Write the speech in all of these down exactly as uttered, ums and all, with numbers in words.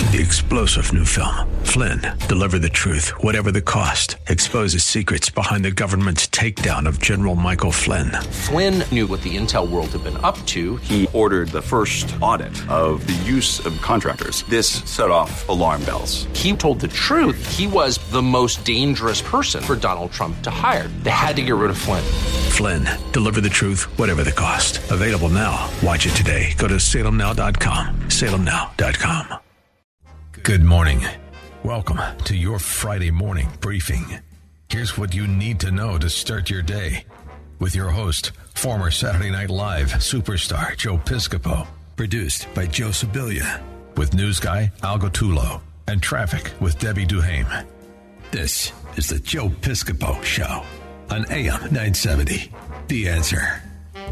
the explosive new film, Flynn, deliver the truth, whatever the cost, exposes secrets behind the government's takedown of General Michael Flynn. Flynn knew what the intel world had been up to. He ordered the first audit of the use of contractors. This set off alarm bells. He told the truth. He was the most dangerous person for Donald Trump to hire. They had to get rid of Flynn. Flynn, deliver the truth, whatever the cost. Available now. Watch it today. Go to salem now dot com. salem now dot com. Good morning. Welcome to your Friday morning briefing. Here's what you need to know to start your day with your host, former Saturday Night Live superstar Joe Piscopo. Produced by Joe Sibilia with news guy Al Gattullo and traffic with Debbie Duhame. This is the Joe Piscopo Show on A M nine seventy. The Answer.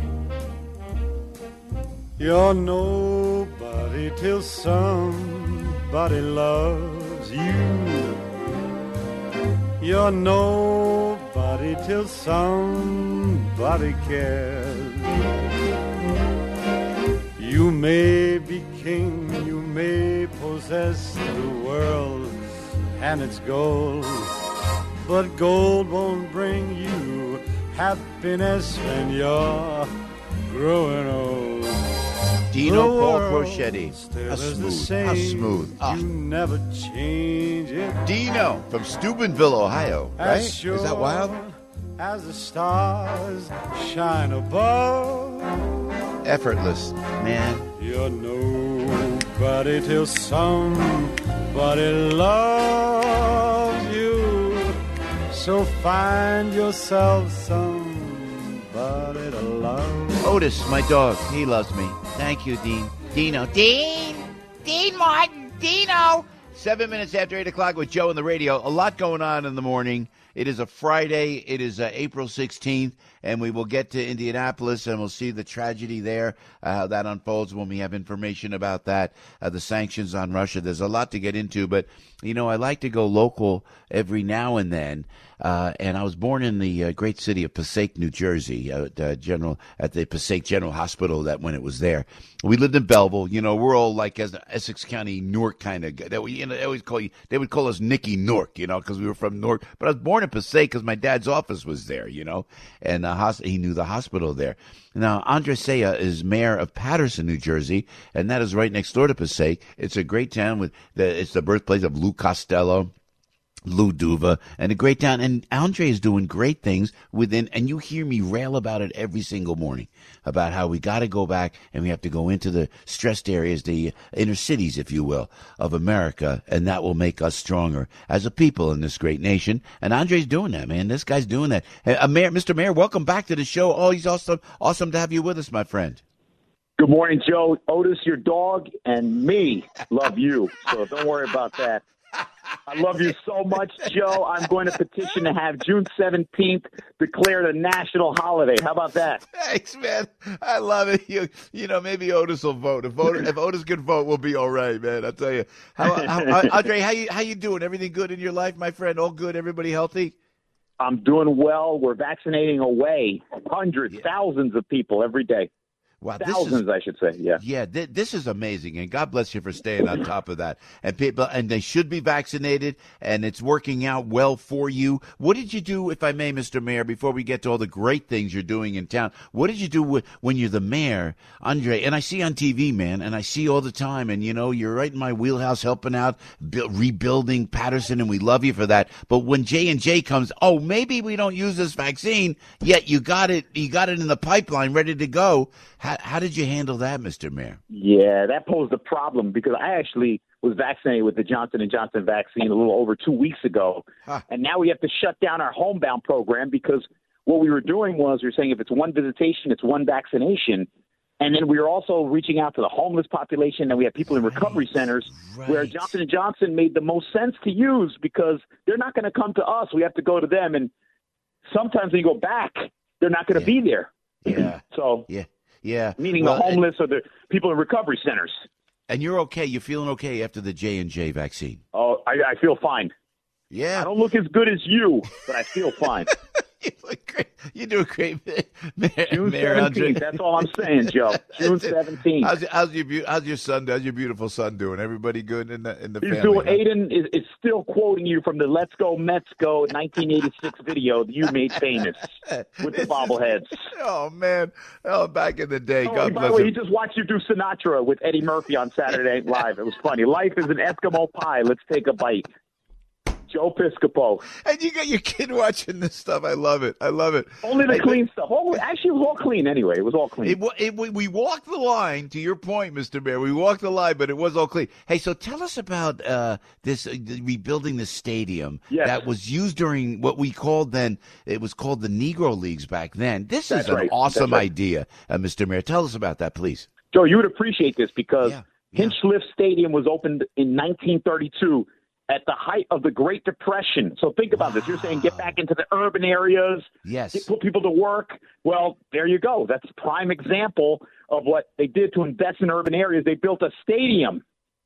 You're nobody till somebody loves you. You're nobody till somebody cares. You may be king, you may possess the world and its gold, but gold won't bring you happiness when you're growing old. Dino Paul Crocetti. How smooth. How smooth. Ah. You never change it. Dino from Steubenville, Ohio. Right? Sure Is that wild? As the stars shine above. Effortless, man. You're nobody till somebody loves you. So find yourself somebody to love. Otis, my dog, he loves me. Thank you, Dean. Dino. Dean! Dean Martin! Dino! Seven minutes after eight o'clock with Joe on the radio. A lot going on in the morning. It is a Friday. It is uh, April sixteenth, and we will get to Indianapolis, and we'll see the tragedy there, uh, how that unfolds when we have information about that, uh, the sanctions on Russia. There's a lot to get into, but, you know, I like to go local every now and then, uh, and I was born in the uh, great city of Passaic, New Jersey, uh, at, uh, General, at the Passaic General Hospital that when it was there. We lived in Belleville. You know, we're all like as Essex County, Newark kind of guy. They, you know, they always call you, they would call us Nicky Newark, you know, because we were from Newark. But I was born in Passaic because my dad's office was there, you know, and uh, hos- he knew the hospital there. Now, Andre Saya is mayor of Paterson, New Jersey, and that is right next door to Passaic. It's a great town. With the, it's the birthplace of Lou Costello, Lou Duva, and a great town. And Andre is doing great things within, and you hear me rail about it every single morning, about how we got to go back and we have to go into the stressed areas, the inner cities, if you will, of America, and that will make us stronger as a people in this great nation. And Andre's doing that, man. This guy's doing that. Hey, uh, Mayor, Mister Mayor, welcome back to the show. Oh, he's awesome. Awesome to have you with us, my friend. Good morning, Joe. Otis, your dog, and me love you, so don't worry about that. I love you so much, Joe. I'm going to petition to have June seventeenth declared a national holiday. How about that? Thanks, man. I love it. You, you know, maybe Otis will vote. If Otis, if Otis can vote, we'll be all right, man. I'll tell you. How, how, Andre, how you how you doing? Everything good in your life, my friend? All good? Everybody healthy? I'm doing well. We're vaccinating away hundreds, yeah. thousands of people every day. Wow, Thousands, this is, I should say, yeah. Yeah, th- this is amazing, and God bless you for staying on top of that. And people, and they should be vaccinated, and it's working out well for you. What did you do, if I may, Mister Mayor, before we get to all the great things you're doing in town? What did you do with, when you're the mayor, Andre? And I see on T V, man, and I see all the time, and, you know, you're right in my wheelhouse helping out, bu- rebuilding Paterson, and we love you for that. But when J and J comes, oh, maybe we don't use this vaccine, yet you got it, you got it in the pipeline ready to go. How, how did you handle that, Mister Mayor? Yeah, that posed a problem because I actually was vaccinated with the Johnson and Johnson vaccine a little over two weeks ago. Huh. And now we have to shut down our homebound program because what we were doing was we were saying if it's one visitation, it's one vaccination. And then we were also reaching out to the homeless population, and we have people in recovery right. centers right. where Johnson and Johnson made the most sense to use because they're not going to come to us. We have to go to them. And sometimes when you go back, they're not going to yeah. be there. Yeah. So yeah. Yeah, meaning well, the homeless or the people in recovery centers. And you're okay. You're feeling okay after the J and J vaccine. Oh, I, I feel fine. Yeah, I don't look as good as you, but I feel fine. You look great. You do a great, Mayor, June Mayor seventeenth. Andre. That's all I'm saying, Joe. June seventeenth. How's, how's your beau- How's your son? How's your beautiful son doing? Everybody good in the in the He's family? doing. huh? Aiden is, is still quoting you from the "Let's Go Mets Go" nineteen eighty-six video that you made famous with the bobbleheads. Oh man! Oh, back in the day. Oh, God and by bless the way, him. he just watched you do Sinatra with Eddie Murphy on Saturday Night Live. It was funny. Life is an Eskimo pie. Let's take a bite. Joe Piscopo. And you got your kid watching this stuff. I love it. I love it. Only the Hey, clean stuff. All, actually, it was all clean anyway. It was all clean. It, wa- it, we we walked the line, to your point, Mister Mayor. We walked the line, but it was all clean. Hey, so tell us about uh, this uh, rebuilding the stadium Yes. that was used during what we called then, it was called the Negro Leagues back then. This That's is an right. awesome That's right. idea, uh, Mister Mayor. Tell us about that, please. Joe, you would appreciate this because Yeah, yeah. Hinchliffe Stadium was opened in nineteen thirty-two at the height of the Great Depression. So think about this. You're saying get back into the urban areas, Yes. get- put people to work. Well, there you go. That's a prime example of what they did to invest in urban areas. They built a stadium.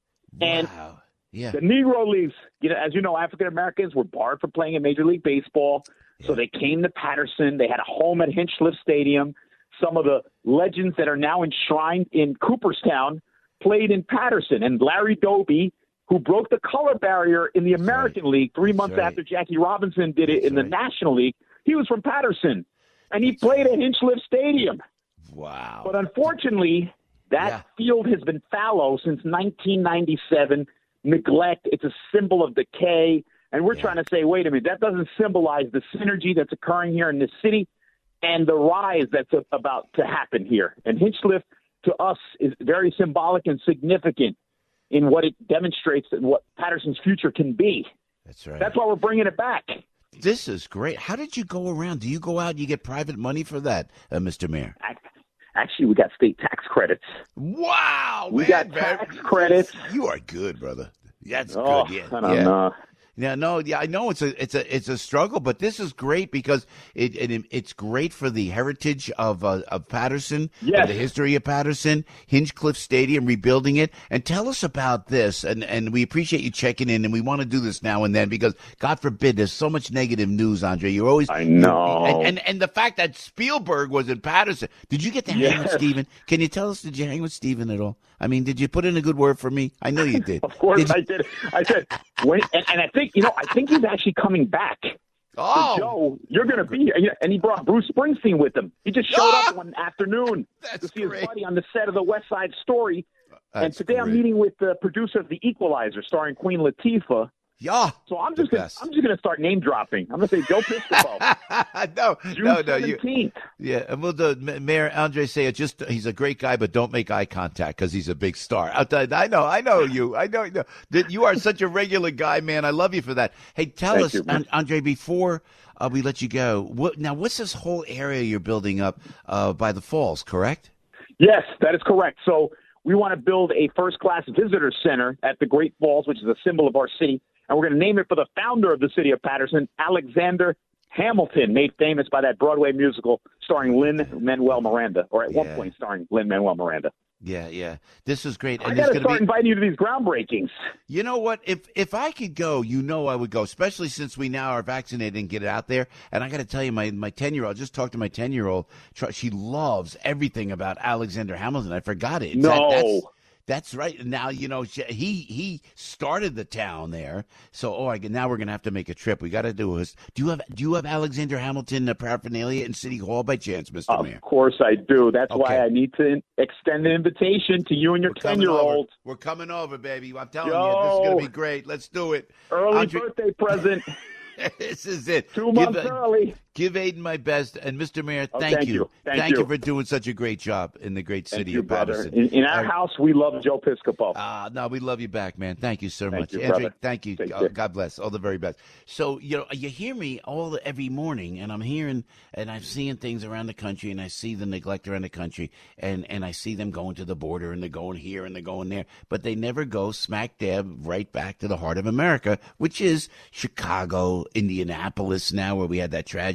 And Wow. Yeah. the Negro Leagues, you know, as you know, African Americans were barred from playing in Major League Baseball. So they came to Patterson. They had a home at Hinchliffe Stadium. Some of the legends that are now enshrined in Cooperstown played in Patterson. And Larry Doby, who broke the color barrier in the American League three That's months right. after Jackie Robinson did it That's in the right. National League, he was from Patterson. And he played at Hinchliffe Stadium. Wow. But unfortunately, that Yeah. field has been fallow since nineteen ninety-seven. Neglect. It's a symbol of decay. And we're Yeah. trying to say, wait a minute, that doesn't symbolize the synergy that's occurring here in this city and the rise that's a- about to happen here. And Hinchliffe, to us, is very symbolic and significant in what it demonstrates and what Patterson's future can be. That's right. That's why we're bringing it back. This is great. How did you go around? Do you go out and you get private money for that, uh, Mister Mayor? Ac- Actually, we got state tax credits. Wow, We man, got man. tax credits. You are good, brother. That's Oh, good. Yeah, I don't yeah. know. Yeah, no, yeah, I know it's a it's a it's a struggle, but this is great because it, it it's great for the heritage of uh, of Patterson, Yes. and the history of Patterson, Hinchcliffe Stadium, rebuilding it, and tell us about this. And and we appreciate you checking in, and we want to do this now and then because God forbid there's so much negative news, Andre. You're always I know. and and, and the fact that Spielberg was in Patterson. Did you get to hang with Yes. Steven? Can you tell us? Did you hang with Steven at all? I mean, did you put in a good word for me? I know you did. Of course Did you- I did. I said, when, and, and I think, you know, I think he's actually coming back. Oh, Joe, you're going to be here. And he brought Bruce Springsteen with him. He just showed Ah! up one afternoon That's to see great. his buddy on the set of the West Side Story. and That's today I'm great. meeting with the producer of The Equalizer, starring Queen Latifah. Yeah. So I'm The just gonna, best. I'm just going to start name dropping. I'm going to say Joe Piscopo. no, June no, no. You, seventeenth. yeah, and we'll do, Ma- Mayor Andre say it. Just he's a great guy, but don't make eye contact because he's a big star. I'll tell you, I know, I know you. I know, know that you are such a regular guy, man. I love you for that. Hey, tell Thank us, you, man. An- Andre, before uh, we let you go. What now? What's this whole area you're building up uh, by the falls? Correct? Yes, that is correct. So we want to build a first-class visitor center at the Great Falls, which is a symbol of our city. And we're going to name it for the founder of the city of Patterson, Alexander Hamilton, made famous by that Broadway musical starring Lin-Manuel Miranda, or at one Yeah. point starring Lin-Manuel Miranda. Yeah, yeah. This is great. I And got there's to gonna start be. inviting you to these groundbreakings. You know what? If if I could go, you know I would go, especially since we now are vaccinated and get it out there. And I got to tell you, my my ten year old, just talked to my ten year old. She loves everything about Alexander Hamilton. I forgot it. It's No. that- that's, that's right. Now you know she, he he started the town there. So oh, I now we're gonna have to make a trip. We got to do this. Do you have do you have Alexander Hamilton uh, paraphernalia in City Hall by chance, Mister Of Mayor? course I do. That's why Okay. I need to extend an invitation to you and your We're coming over. ten-year-old. We're coming over, baby. I'm telling you, this is gonna Yo. be great. Let's do it. Early Andre- birthday present, This is it. two Give months a- early. Give Aiden my best, and Mister Mayor, Oh, thank, thank you, you. Thank you you. for doing such a great job in the great Thank city you, of brother. Patterson. In, in our Uh, house, we love Joe Piscopo. Ah, no, we love you back, man. Thank you so Thank much, you, Andre. brother. Thank you. Take Oh, care. God bless. All the very best. So you know, you hear me all the, every morning, and I'm hearing and I'm seeing things around the country, and I see the neglect around the country, and and I see them going to the border, and they're going here, and they're going there, but they never go smack dab right back to the heart of America, which is Chicago, Indianapolis. Now, where we had that tragedy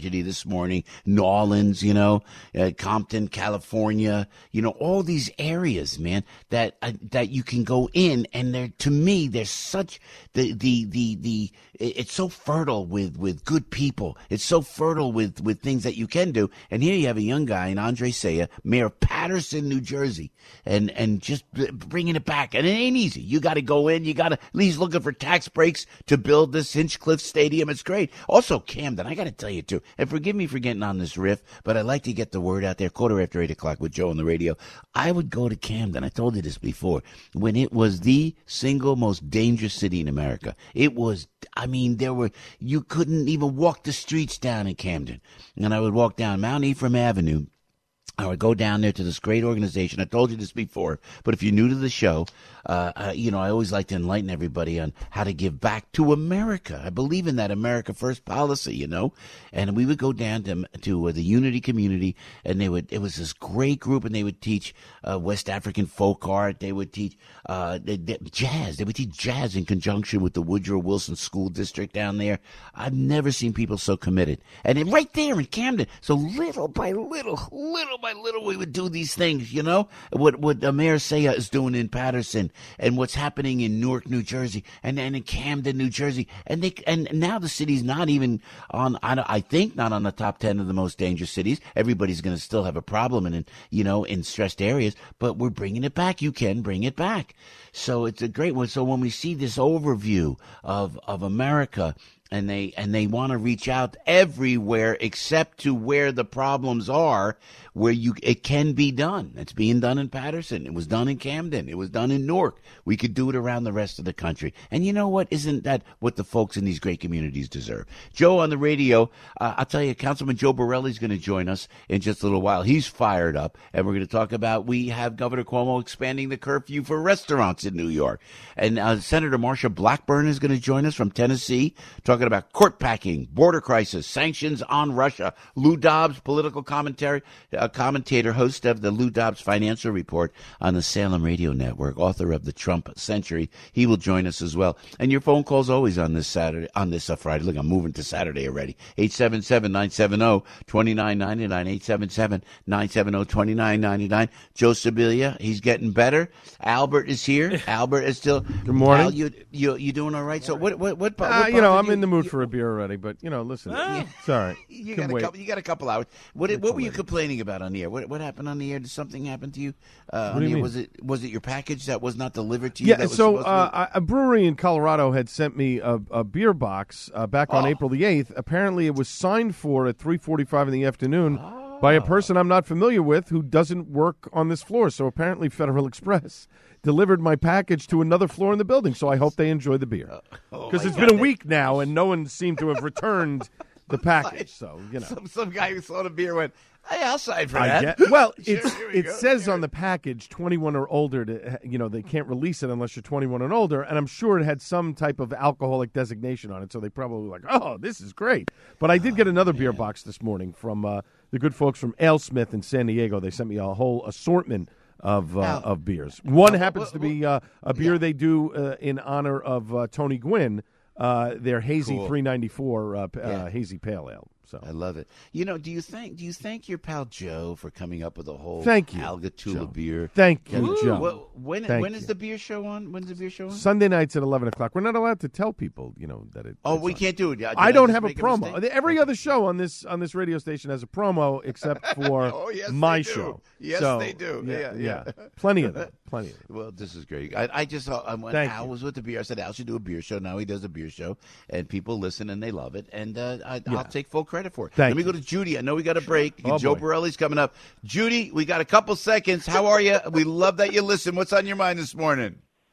tragedy this morning. New Orleans, you know, uh, Compton, California, you know, all these areas, man, that uh, that you can go in, and they're, to me, they're such the the the the it's so fertile with with good people. It's so fertile with with things that you can do. And here you have a young guy, in Andre Saya, mayor of Patterson, New Jersey, and and just bringing it back. And it ain't easy. You got to go in. You got to. He's looking for tax breaks to build this Hinchcliffe Stadium. It's great. Also, Camden, I got to tell you too. And forgive me for getting on this riff, but I like to get the word out there. Quarter after eight o'clock with Joe on the radio. I would go to Camden. I told you this before, when it was the single most dangerous city in America. It was. I mean, there were, you couldn't even walk the streets down in Camden. And I would walk down Mount Ephraim Avenue. I would go down there to this great organization. I told you this before, but if you're new to the show, uh, uh, you know, I always like to enlighten everybody on how to give back to America. I believe in that America First policy, you know. And we would go down to to uh, the Unity community, and they would. It was this great group, and they would teach uh, West African folk art. They would teach uh, they, they, jazz. They would teach jazz in conjunction with the Woodrow Wilson School District down there. I've never seen people so committed. And then right there in Camden, so little by little, little by little, we would do these things, you know, what what uh, Mayor Saya is doing in Patterson, and what's happening in Newark, New Jersey, and then in Camden, New Jersey, and they and now the city's not even on. I, I think not on the top ten of the most dangerous cities. Everybody's going to still have a problem, in you know, in stressed areas, but we're bringing it back. You can bring it back, so it's a great one. So when we see this overview of of America. And they and they want to reach out everywhere except to where the problems are, where you it can be done. It's being done in Patterson. It was done in Camden. It was done in Newark. We could do it around the rest of the country. And you know what? Isn't that what the folks in these great communities deserve? Joe on the radio. Uh, I'll tell you, Councilman Joe Borelli's going to join us in just a little while. He's fired up, and we're going to talk about we have Governor Cuomo expanding the curfew for restaurants in New York, and uh, Senator Marsha Blackburn is going to join us from Tennessee. Talk Talking about court packing, border crisis, sanctions on Russia. Lou Dobbs, political commentary uh, commentator, host of the Lou Dobbs Financial Report on the Salem Radio Network, author of The Trump Century. He will join us as well. And your phone calls always on this Saturday, on this uh, Friday. Look, I'm moving to Saturday already. eight seven seven, nine seven zero, two nine nine nine, eight seven seven, nine seven zero, two nine nine nine. Joe Sibilia, he's getting better. Albert is here. Albert is still. Good morning. Al, you you you doing all right? So what what what? what uh, what you know, I'm you, in the mood you, for a beer already, but you know, listen, Ah. it's all right. You Can got a wait. couple. You got a couple hours. What what were you complaining about on the air? What what happened on the air? Did something happen to you? Uh, What on do you the air? mean? Was it was it your package that was not delivered to you? Yeah, that was so supposed to uh, be- I- a brewery in Colorado had sent me a, a beer box uh, back on Oh. April the eighth. Apparently, it was signed for at three forty-five in the afternoon by a person I'm not familiar with who doesn't work on this floor. So apparently, Federal Express delivered my package to another floor in the building. So I hope they enjoy the beer Oh, because my it's God. been a week now and no one seemed to have returned the package. So you know. some some guy who sold a beer went, "Hey, I'll sign for I that." get, well, Sure, it's, here we it go. says on the package twenty-one or older. To, you know, they can't release it unless you're twenty-one and older. And I'm sure it had some type of alcoholic designation on it. So they probably were like, oh, this is great. But I did get another beer box this morning from uh, the good folks from AleSmith in San Diego. They sent me a whole assortment of uh, Al- of beers. One Al- happens wh- to be uh, a beer yeah. they do uh, in honor of uh, Tony Gwynn. Uh, their hazy Cool. three ninety-four uh, p- uh, Yeah. hazy pale ale. So I love it. You know, do you thank do you thank your pal Joe for coming up with a whole Thank you, Algatula Joe. beer? Thank you, Ooh. Joe. Well, when Thank when is you. the beer show on? When's the beer show on? Sunday nights at eleven o'clock. We're not allowed to tell people, you know, that it. Oh, it's we on. can't do it. Did I don't just have a make promo. mistake? Every other show on this on this radio station has a promo except for Oh, yes, my they do. show. Yes, So, they do. Yeah, Yeah, yeah. plenty of them. Plenty of them. Well, this is great. I, I just saw um, when Thank Al you. was with the beer. I said Al should do a beer show. Now he does a beer show, and people listen and they love it. And uh, I, Yeah. I'll take full credit for it. Thank Let me you. go to Judy. I know we got a break. Oh, Joe boy. Borelli's coming up. Judy, we got a couple seconds. How are you? We love that you listen. What's on your mind this morning?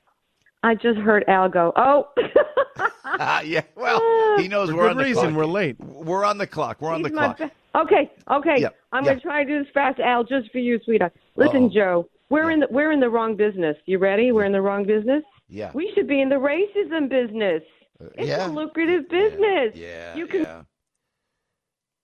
I just heard Al go, oh. Uh, yeah. Well, he knows For we're good on the reason, clock. we're late. We're on the clock. We're on He's the my clock. be- okay, okay. Yep, I'm yeah. going to try to do this fast, Al, just for you, sweetheart. Listen, Uh-oh. Joe, we're in the we're in the wrong business. You ready? We're in the wrong business. Yeah. We should be in the racism business. It's yeah. a lucrative business. Yeah. You can yeah. What?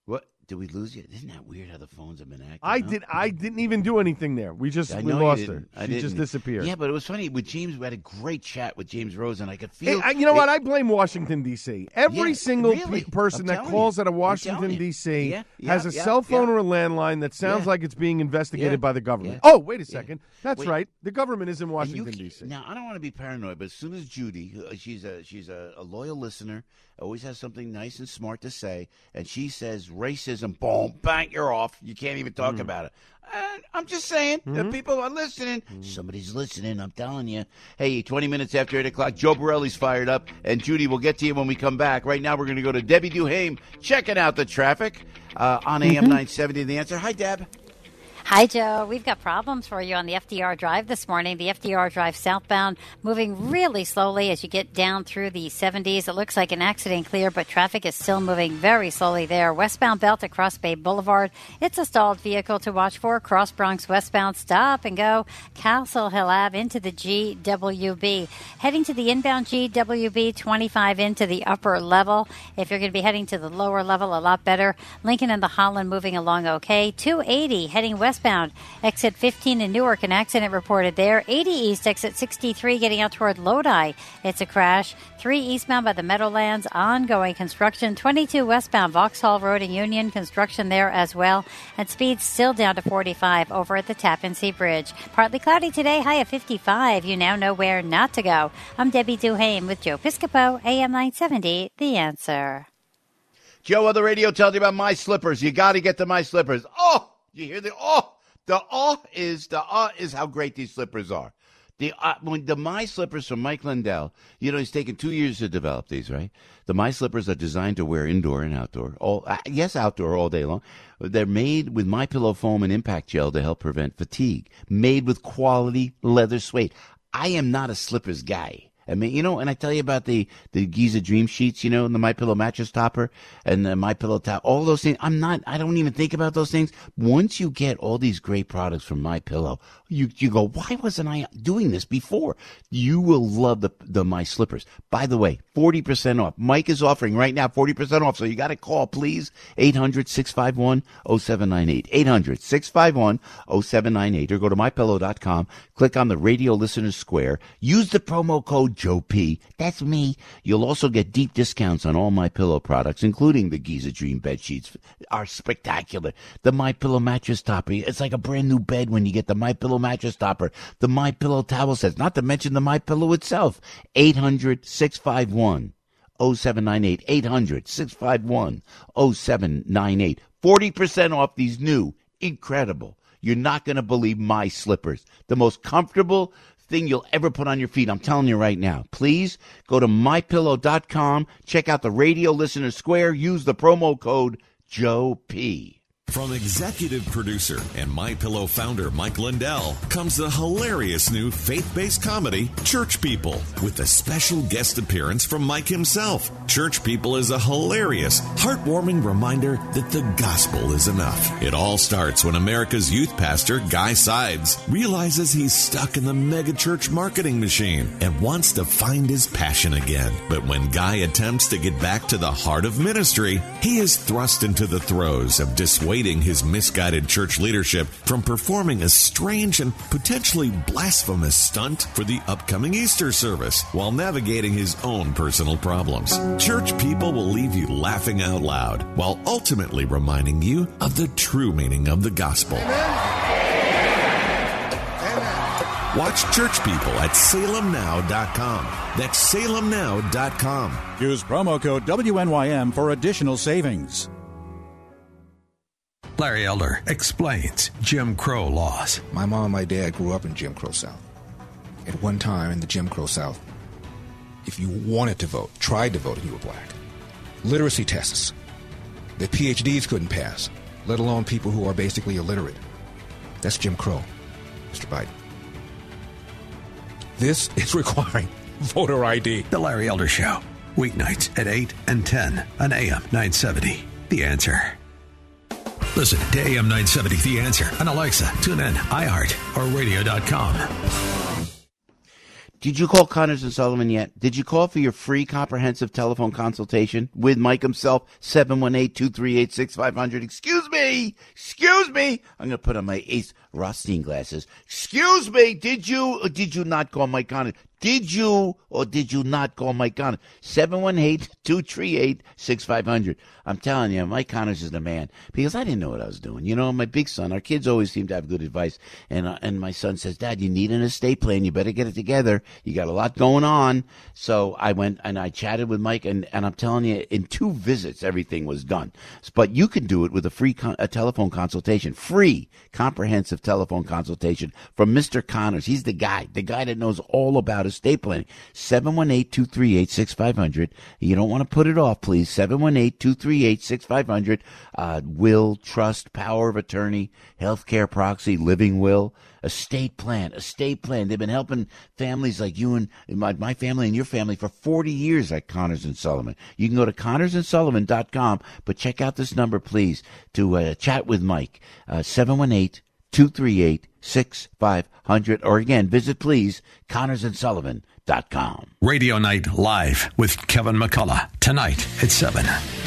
did we lose you? Isn't that weird how the phones have been acting? I huh? did. I didn't even do anything there. We just I we know you lost her. didn't. I She just didn't. disappeared. Yeah, but it was funny with James. We had a great chat with James Rose, and I could Hey, feel. I- you know it- what? I blame Washington, D C Every Yeah, single really. pe- person I'm that telling calls you. out of I'm Washington, telling you. D C Yeah, yeah, has a yeah, cell phone yeah. or a landline that sounds Yeah. like it's being investigated Yeah. by the government. Yeah. Oh, wait a second. That's Wait. right. The government is in And you Washington, ca- D C Now, I don't want to be paranoid, but as soon as Judy, uh, she's a she's a, a loyal listener, always has something nice and smart to say, and she says racism, boom, bang, you're off. You can't even talk Mm. about it. And I'm just saying, Mm-hmm. that people are listening. Somebody's listening, I'm telling you. Hey, twenty minutes after eight o'clock, Joe Borelli's fired up, and Judy, we'll get to you when we come back. Right now, we're going to go to Debbie Duhame, checking out the traffic uh, on A M nine seventy. The Answer. Hi, Deb. Hi, Joe. We've got problems for you on the F D R Drive this morning. The F D R Drive southbound moving really slowly as you get down through the seventies. It looks like an accident clear, but traffic is still moving very slowly there. Westbound belt at Cross Bay Boulevard. It's a stalled vehicle to watch for. Cross Bronx westbound, stop and go. Castle Hill Ave into the G W B. Heading to the inbound G W B, twenty-five into the upper level. If you're going to be heading to the lower level, a lot better. Lincoln and the Holland moving along okay. two eighty heading westbound. Exit fifteen in Newark, an accident reported there. eighty east, exit sixty-three, getting out toward Lodi. It's a crash. three eastbound by the Meadowlands, ongoing construction. twenty-two westbound, Vauxhall Road and Union, construction there as well. And speed still down to forty-five over at the Tappan Zee Bridge. Partly cloudy today, high of fifty-five. You now know where not to go. I'm Debbie Duhame with Joe Piscopo, A M nine seventy, The Answer. Joe on the radio tells you about My Slippers. You got to get to My Slippers. Oh! You hear the oh? The oh is the uh is how great these slippers are. The uh, when the My Slippers from Mike Lindell, you know, he's taken two years to develop these, right? The My Slippers are designed to wear indoor and outdoor. All uh, yes, outdoor all day long. They're made with My Pillow foam and impact gel to help prevent fatigue. Made with quality leather suede. I am not a slippers guy. I mean, you know, and I tell you about the, the Giza Dream Sheets, you know, and the My Pillow mattress topper and the My Pillow top, all those things. I'm not, I don't even think about those things. Once you get all these great products from My Pillow, you, you go, why wasn't I doing this before? You will love the, the My Slippers. By the way, forty percent off. Mike is offering right now forty percent off. So you got to call, please. eight hundred, six five one, oh seven nine eight. eight hundred, six five one, oh seven nine eight or go to my pillow dot com. Click on the Radio Listeners Square. Use the promo code Joe P. That's me. You'll also get deep discounts on all My Pillow products, including the Giza Dream bed sheets. Are spectacular. The My Pillow mattress topper. It's like a brand new bed when you get the My Pillow mattress topper. The My Pillow towel sets. Not to mention the My Pillow itself. eight hundred, six five one, oh seven nine eight. eight hundred, six five one, oh seven nine eight. forty percent off these new, incredible. You're not going to believe My Slippers. The most comfortable thing you'll ever put on your feet. I'm telling you right now. Please go to my pillow dot com. Check out the Radio Listener Square. Use the promo code Joe P. From executive producer and MyPillow founder Mike Lindell comes the hilarious new faith-based comedy, Church People, with a special guest appearance from Mike himself. Church People is a hilarious, heartwarming reminder that the gospel is enough. It all starts when America's youth pastor, Guy Sides, realizes he's stuck in the megachurch marketing machine and wants to find his passion again. But when Guy attempts to get back to the heart of ministry, he is thrust into the throes of dissuading his misguided church leadership from performing a strange and potentially blasphemous stunt for the upcoming Easter service while navigating his own personal problems. Church People will leave you laughing out loud while ultimately reminding you of the true meaning of the gospel. Watch Church People at salem now dot com. That's salem now dot com. Use promo code W N Y M for additional savings. Larry Elder explains Jim Crow laws. My mom and my dad grew up in Jim Crow South. At one time in the Jim Crow South, if you wanted to vote, tried to vote, and you were black, literacy tests that P H Ds couldn't pass, let alone people who are basically illiterate. That's Jim Crow, Mister Biden. This is requiring voter I D. The Larry Elder Show, weeknights at eight and ten on A M nine seventy. The Answer. Listen to A M nine seventy The Answer on Alexa, TuneIn, iHeart, or radio dot com. Did you call Connors and Sullivan yet? Did you call for your free comprehensive telephone consultation with Mike himself? seven one eight, two three eight, six five zero zero. Excuse me. Excuse me. I'm going to put on my Ace Rothstein glasses. Excuse me. Did you or did you not call Mike Connors? Did you or did you not call Mike Connors? seven one eight, two three eight, six five zero zero. I'm telling you, Mike Connors is the man because I didn't know what I was doing. You know, my big son, our kids always seem to have good advice. And uh, and my son says, Dad, you need an estate plan. You better get it together. You got a lot going on. So I went and I chatted with Mike, and, and I'm telling you, in two visits, everything was done. But you can do it with a free con- a telephone consultation, free comprehensive telephone consultation from Mister Connors. He's the guy, the guy that knows all about estate planning. seven one eight, two three eight, six five zero zero. You don't want to put it off, please. seven one eight, two three eight, six five zero zero. Uh, will, trust, power of attorney, healthcare proxy, living will, estate plan, estate plan. They've been helping families like you and my, my family and your family for forty years at Connors and Sullivan. You can go to connors and sullivan dot com, but check out this number, please, to uh, chat with Mike. Uh, seven one eight, two three eight, six five zero zero. Or again, visit, please, connors and sullivan dot com. Radio Night Live with Kevin McCullough, tonight at seven.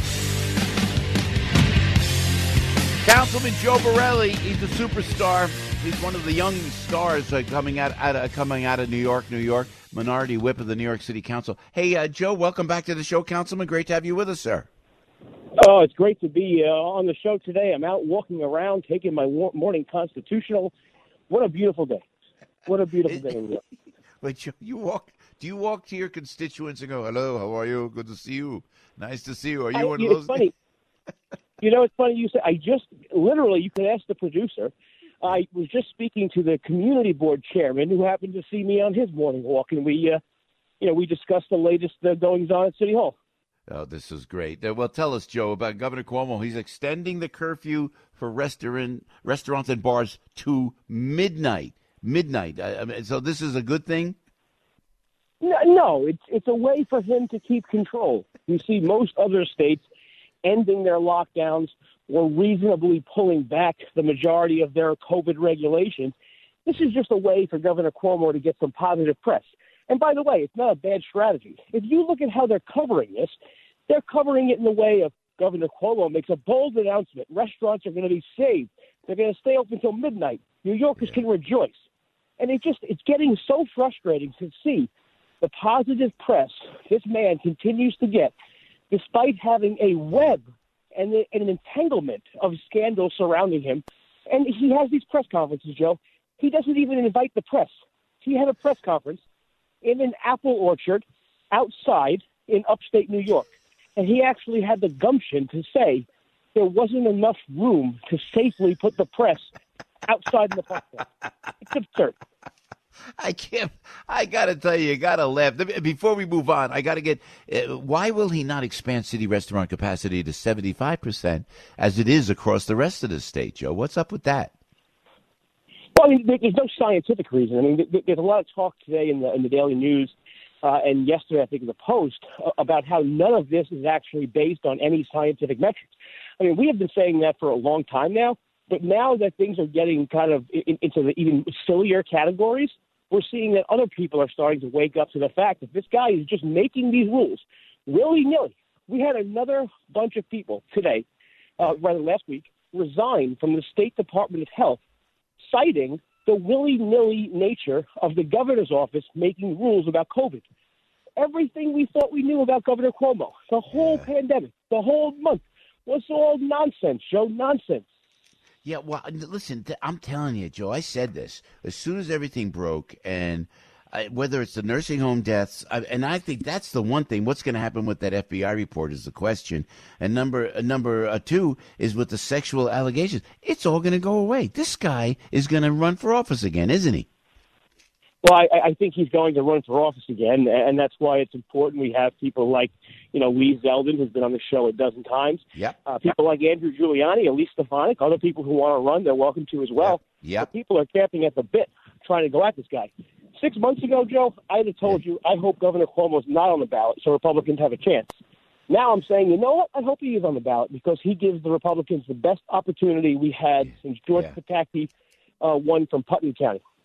Councilman Joe Borelli, he's a superstar. He's one of the young stars uh, coming out, out uh, coming out of New York, New York, minority whip of the New York City Council. Hey, uh, Joe, welcome back to the show, Councilman. Great to have you with us, sir. Oh, it's great to be uh, on the show today. I'm out walking around, taking my war- morning constitutional. What a beautiful day. What a beautiful day in New York. Wait, Joe, you walk, do you walk to your constituents and go, hello, how are you? Good to see you. Nice to see you. Are you I, one of it's those? Funny. You know, it's funny you say, I just, literally, you could ask the producer. I was just speaking to the community board chairman who happened to see me on his morning walk, and we, uh, you know, we discussed the latest uh, goings-on at City Hall. Oh, this is great. Uh, well, tell us, Joe, about Governor Cuomo. He's extending the curfew for restaurant, restaurants and bars to midnight. Midnight. I, I mean, so this is a good thing? No, no, it's it's a way for him to keep control. You see most other states ending their lockdowns or reasonably pulling back the majority of their COVID regulations. This is just a way for Governor Cuomo to get some positive press. And by the way, it's not a bad strategy. If you look at how they're covering this, they're covering it in the way of Governor Cuomo makes a bold announcement. Restaurants are going to be saved. They're going to stay open until midnight. New Yorkers can rejoice. And it just it's getting so frustrating to see the positive press this man continues to get, despite having a web and, and an entanglement of scandals surrounding him. And he has these press conferences, Joe. He doesn't even invite the press. He had a press conference in an apple orchard outside in upstate New York. And he actually had the gumption to say there wasn't enough room to safely put the press outside in the parking lot. It's absurd. I can't. I got to tell you, you got to laugh. Before we move on, I got to get. Uh, why will he not expand city restaurant capacity to seventy-five percent as it is across the rest of the state, Joe? What's up with that? Well, I mean, there's no scientific reason. I mean, there's a lot of talk today in the in the Daily News uh, and yesterday, I think, in the Post about how none of this is actually based on any scientific metrics. I mean, we have been saying that for a long time now, but now that things are getting kind of in, into the even sillier categories, we're seeing that other people are starting to wake up to the fact that this guy is just making these rules willy-nilly. We had another bunch of people today, uh, rather last week, resign from the State Department of Health, citing the willy-nilly nature of the governor's office making rules about COVID. Everything we thought we knew about Governor Cuomo, the whole yeah. pandemic, the whole month, was all nonsense, Joe, nonsense. Yeah, well, listen, I'm telling you, Joe, I said this. As soon as everything broke, and I, whether it's the nursing home deaths, I, and I think that's the one thing. What's going to happen with that F B I report is the question. And number uh, number uh, two is with the sexual allegations. It's all going to go away. This guy is going to run for office again, isn't he? Well, I, I think he's going to run for office again, and that's why it's important we have people like, you know, Lee Zeldin, who's been on the show a dozen times. Yep. Uh, people like Andrew Giuliani, Elise Stefanik, other people who want to run, they're welcome to as well. Yep. Yep. But people are camping at the bit trying to go at this guy. Six months ago, Joe, I'd have told you I hope Governor Cuomo's not on the ballot so Republicans have a chance. Now I'm saying, you know what? I hope he is on the ballot because he gives the Republicans the best opportunity we had since George yeah. Pataki uh, won from Putnam County.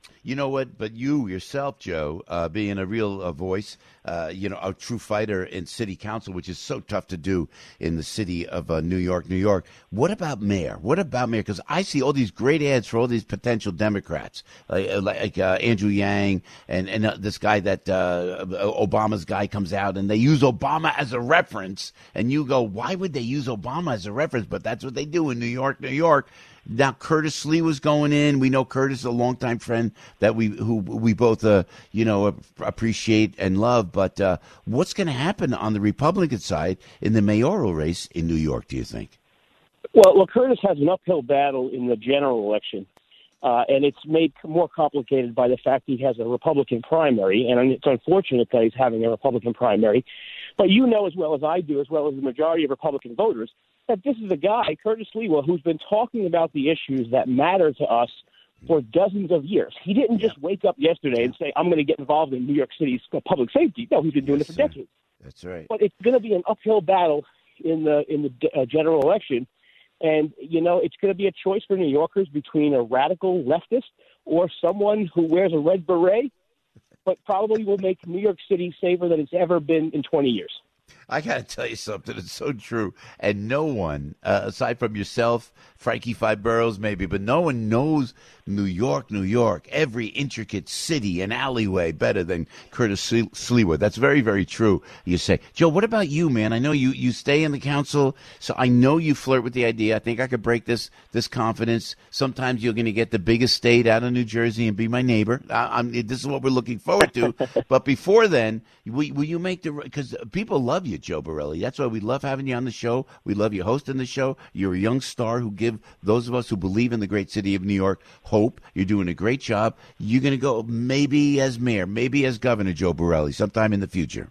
You know what? But you yourself, Joe, uh, being a real uh, voice, uh, you know, a true fighter in city council, which is so tough to do in the city of uh, New York, New York. What about mayor? What about mayor? Because I see all these great ads for all these potential Democrats, like, like uh, Andrew Yang and, and uh, this guy that uh, Obama's guy comes out, and they use Obama as a reference. And you go, why would they use Obama as a reference? But that's what they do in New York, New York. Now, Curtis Lee was going in. We know Curtis is a longtime friend that we who we both, uh, you know, appreciate and love. But uh, what's going to happen on the Republican side in the mayoral race in New York, do you think? Well, well Curtis has an uphill battle in the general election, uh, and it's made more complicated by the fact he has a Republican primary, and it's unfortunate that he's having a Republican primary. But you know as well as I do, as well as the majority of Republican voters, that this is a guy, Curtis Lewa, who's been talking about the issues that matter to us for dozens of years. He didn't just wake up yesterday and say, I'm going to get involved in New York City's public safety. No, he's been doing yes, it for sir. decades. That's right. But it's going to be an uphill battle in the in the uh, general election. And, you know, it's going to be a choice for New Yorkers between a radical leftist or someone who wears a red beret, but probably will make New York City safer than it's ever been in twenty years. I got to tell you something. It's so true. And no one, uh, aside from yourself, Frankie Five Boroughs maybe, but no one knows New York, New York, every intricate city and alleyway better than Curtis Sliwa. That's very, very true, you say. Joe, what about you, man? I know you, you stay in the council, so I know you flirt with the idea. I think I could break this this confidence. Sometimes you're going to get the biggest state out of New Jersey and be my neighbor. I, I'm, this is what we're looking forward to. But before then, will, will you make the – because people love you, Joe Borelli. That's why we love having you on the show. We love you hosting the show. You're a young star who give those of us who believe in the great city of New York hope. You're doing a great job. You're going to go maybe as mayor, maybe as governor, Joe Borelli, sometime in the future.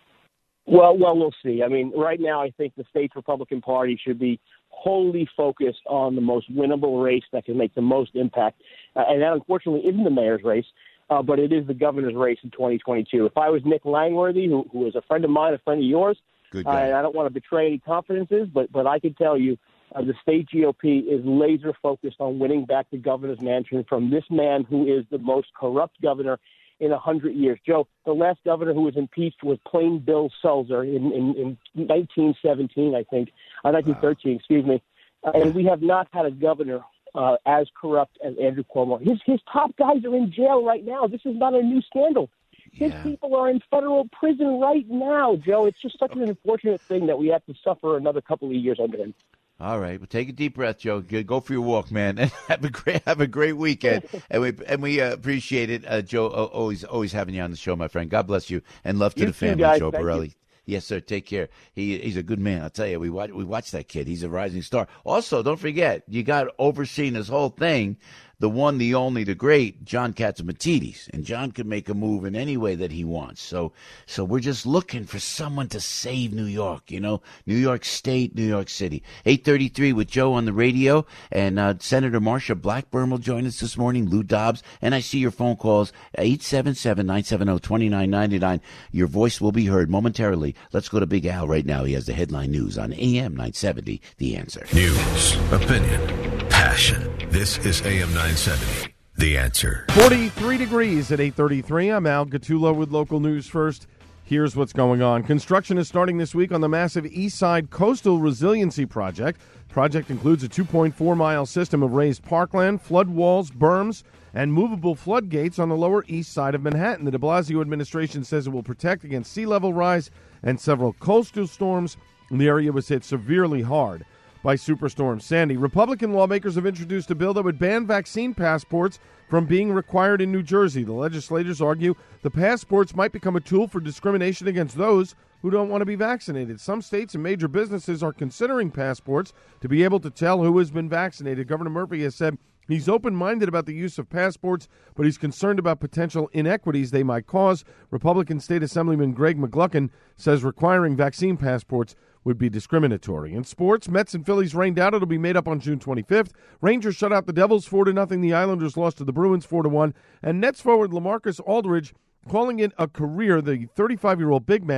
Well, well, we'll see. I mean, right now I think the state's Republican Party should be wholly focused on the most winnable race that can make the most impact. Uh, and that, unfortunately, isn't the mayor's race. Uh, but it is the governor's race in twenty twenty-two. If I was Nick Langworthy, who, who is a friend of mine, a friend of yours, Good uh, guy. and I don't want to betray any confidences, but, but I can tell you uh, the state G O P is laser focused on winning back the governor's mansion from this man who is the most corrupt governor in a hundred years. Joe, the last governor who was impeached was Plain Bill Sulzer in, in, in nineteen seventeen, I think, uh, nineteen thirteen, wow. excuse me. Uh, and we have not had a governor Uh, as corrupt as Andrew Cuomo. His his top guys are in jail right now. This is not a new scandal. His yeah. people are in federal prison right now, Joe. It's just such an unfortunate thing that we have to suffer another couple of years under him. All right, well, take a deep breath, Joe. Go for your walk, man, and have a great have a great weekend. and we and we uh, appreciate it, uh, Joe. Always always having you on the show, my friend. God bless you, and love to you the family, guys. Joe Thank Borelli. You. Yes, sir. Take care. He he's a good man. I'll tell you. We watch we watch that kid. He's a rising star. Also, don't forget, you got overseeing this whole thing, the one, the only, the great John Catsimatidis, and John can make a move in any way that he wants. So, so we're just looking for someone to save New York. You know, New York State, New York City. eight thirty-three with Joe on the radio, and uh, Senator Marsha Blackburn will join us this morning. Lou Dobbs, and I see your phone calls eight seven seven, nine seven zero, two nine nine nine. Your voice will be heard momentarily. Let's go to Big Al right now. He has the headline news on A M nine seventy. The Answer. News, opinion, passion. This is A M nine seventy. The Answer. forty-three degrees at eight thirty-three. I'm Al Gattulo with local news first. Here's what's going on. Construction is starting this week on the massive East Side Coastal Resiliency Project. The project includes a two point four mile system of raised parkland, flood walls, berms, and movable floodgates on the lower east side of Manhattan. The de Blasio administration says it will protect against sea level rise and several coastal storms. The area was hit severely hard by Superstorm Sandy. Republican lawmakers have introduced a bill that would ban vaccine passports from being required in New Jersey. The legislators argue the passports might become a tool for discrimination against those who don't want to be vaccinated. Some states and major businesses are considering passports to be able to tell who has been vaccinated. Governor Murphy has said he's open-minded about the use of passports, but he's concerned about potential inequities they might cause. Republican State Assemblyman Greg McGluckin says requiring vaccine passports would be discriminatory. In sports, Mets and Phillies rained out. It'll be made up on June twenty-fifth. Rangers shut out the Devils four to nothing. The Islanders lost to the Bruins four to one. And Nets forward LaMarcus Aldridge calling it a career. The thirty-five-year-old big man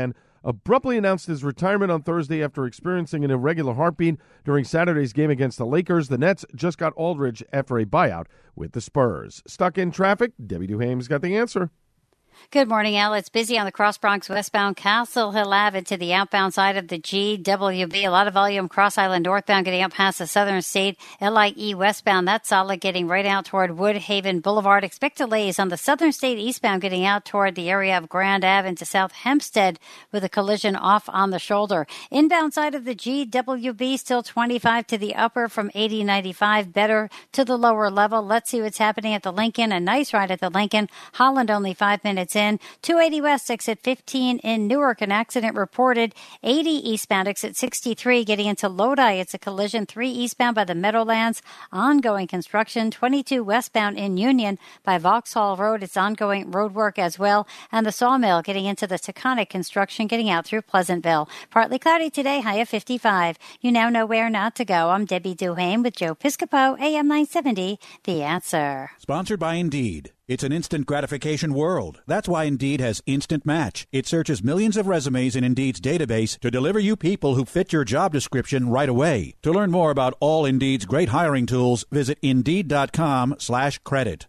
abruptly announced his retirement on Thursday after experiencing an irregular heartbeat during Saturday's game against the Lakers. The Nets just got Aldridge after a buyout with the Spurs. Stuck in traffic? Debbie Duhame's got the answer. Good morning, Al. It's busy on the Cross Bronx westbound Castle Hill Avenue to the outbound side of the G W B. A lot of volume Cross Island northbound getting out past the Southern State. L I E westbound, that's solid, getting right out toward Woodhaven Boulevard. Expect delays on the Southern State eastbound getting out toward the area of Grand Avenue to South Hempstead with a collision off on the shoulder. Inbound side of the G W B, still twenty-five to the upper from eighty ninety-five, better to the lower level. Let's see what's happening at the Lincoln. A nice ride at the Lincoln. Holland only five minutes in. two eighty west, exit fifteen in Newark. An accident reported. eighty eastbound, exit sixty-three. Getting into Lodi, it's a collision. three eastbound by the Meadowlands. Ongoing construction. twenty-two westbound in Union by Vauxhall Road. It's ongoing road work as well. And the Sawmill getting into the Taconic construction, getting out through Pleasantville. Partly cloudy today, high of fifty-five. You now know where not to go. I'm Debbie Duhame with Joe Piscopo, A M nine seventy, The Answer. Sponsored by Indeed. It's an instant gratification world. That's why Indeed has Instant Match. It searches millions of resumes in Indeed's database to deliver you people who fit your job description right away. To learn more about all Indeed's great hiring tools, visit Indeed.com slash credit.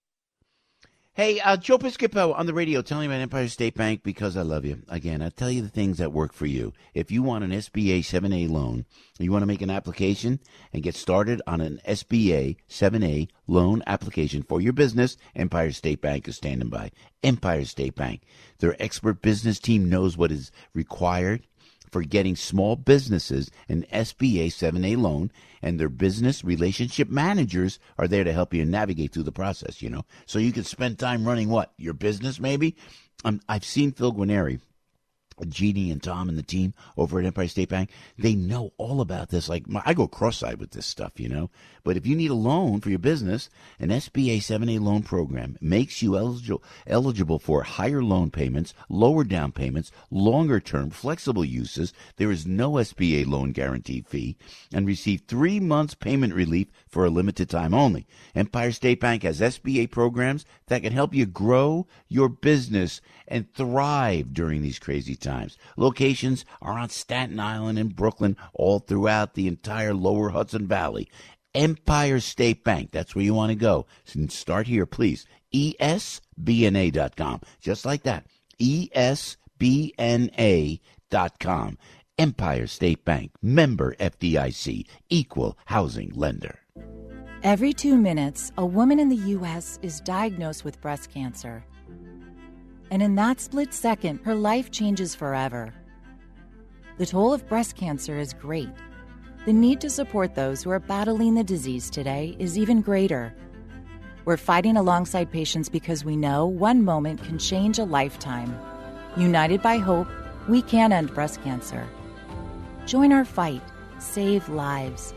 Hey, uh, Joe Piscopo on the radio telling you about Empire State Bank because I love you. Again, I tell you the things that work for you. If you want an S B A seven A loan, you want to make an application and get started on an S B A seven A loan application for your business, Empire State Bank is standing by. Empire State Bank. Their expert business team knows what is required for getting small businesses an S B A seven A loan, and their business relationship managers are there to help you navigate through the process, you know. So you can spend time running what? Your business, maybe? Um, I've seen Phil Guarneri, Jeannie and Tom and the team over at Empire State Bank. They know all about this. Like, I go cross-eyed with this stuff, you know. But if you need a loan for your business, an S B A seven A loan program makes you eligible eligible for higher loan payments, lower down payments, longer-term flexible uses. There is no S B A loan guarantee fee, and receive three months payment relief for a limited time only. Empire State Bank has S B A programs that can help you grow your business and thrive during these crazy times. Locations are on Staten Island and Brooklyn, all throughout the entire lower Hudson Valley. Empire State Bank, that's where you want to go. So start here, please. E S B N A dot com. Just like that. E S B N A dot com. Empire State Bank. Member F D I C. Equal housing lender. Every two minutes, a woman in the U S is diagnosed with breast cancer. And in that split second, her life changes forever. The toll of breast cancer is great. The need to support those who are battling the disease today is even greater. We're fighting alongside patients because we know one moment can change a lifetime. United by hope, we can end breast cancer. Join our fight. Save lives.